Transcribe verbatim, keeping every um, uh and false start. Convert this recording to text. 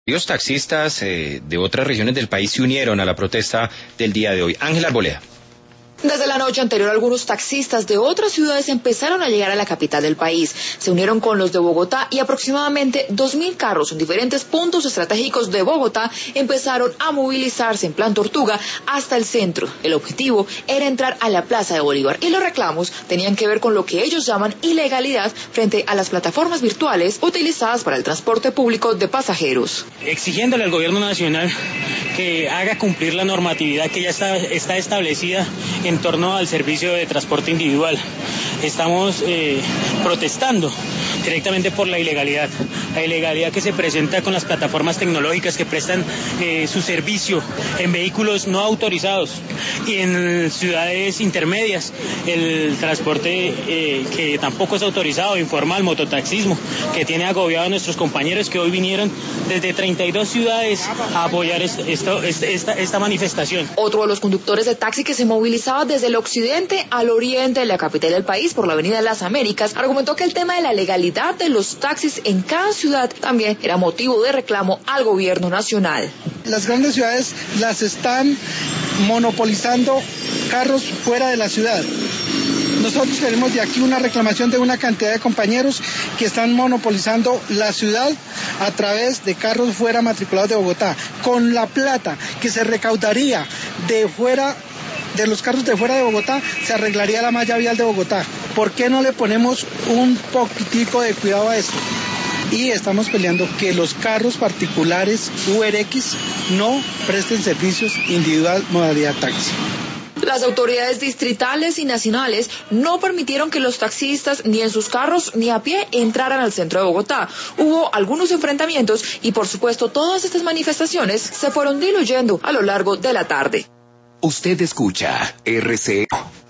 Los taxistas eh, de otras regiones del país se unieron a la protesta del día de hoy. Ángel Arboleda. Desde la noche anterior, algunos taxistas de otras ciudades empezaron a llegar a la capital del país. Se unieron con los de Bogotá y aproximadamente dos mil carros en diferentes puntos estratégicos de Bogotá empezaron a movilizarse en plan tortuga hasta el centro. El objetivo era entrar a la Plaza de Bolívar y los reclamos tenían que ver con lo que ellos llaman ilegalidad frente a las plataformas virtuales utilizadas para el transporte público de pasajeros. Exigiéndole al gobierno nacional que haga cumplir la normatividad que ya está, está establecida en torno al servicio de transporte individual. Estamos eh, protestando directamente por la ilegalidad, la ilegalidad que se presenta con las plataformas tecnológicas que prestan eh, su servicio en vehículos no autorizados y en ciudades intermedias, el transporte eh, que tampoco es autorizado, informal, mototaxismo, que tiene agobiado a nuestros compañeros que hoy vinieron desde treinta y dos ciudades a apoyar esto, esta, esta manifestación. Otro de los conductores de taxi que se movilizaba desde el occidente al oriente de la capital del país por la avenida de las Américas argumentó que el tema de la legalidad de los taxis en cada ciudad también era motivo de reclamo al gobierno nacional. Las grandes ciudades las están monopolizando carros fuera de la ciudad. Nosotros tenemos de aquí una reclamación de una cantidad de compañeros que están monopolizando la ciudad a través de carros fuera matriculados de Bogotá. Con la plata que se recaudaría de fuera de los carros de fuera de Bogotá, se arreglaría la malla vial de Bogotá. ¿Por qué no le ponemos un poquitico de cuidado a esto? Y estamos peleando que los carros particulares U R X no presten servicios individual modalidad taxi. Las autoridades distritales y nacionales no permitieron que los taxistas ni en sus carros ni a pie entraran al centro de Bogotá. Hubo algunos enfrentamientos y, por supuesto, todas estas manifestaciones se fueron diluyendo a lo largo de la tarde. Usted escucha R C.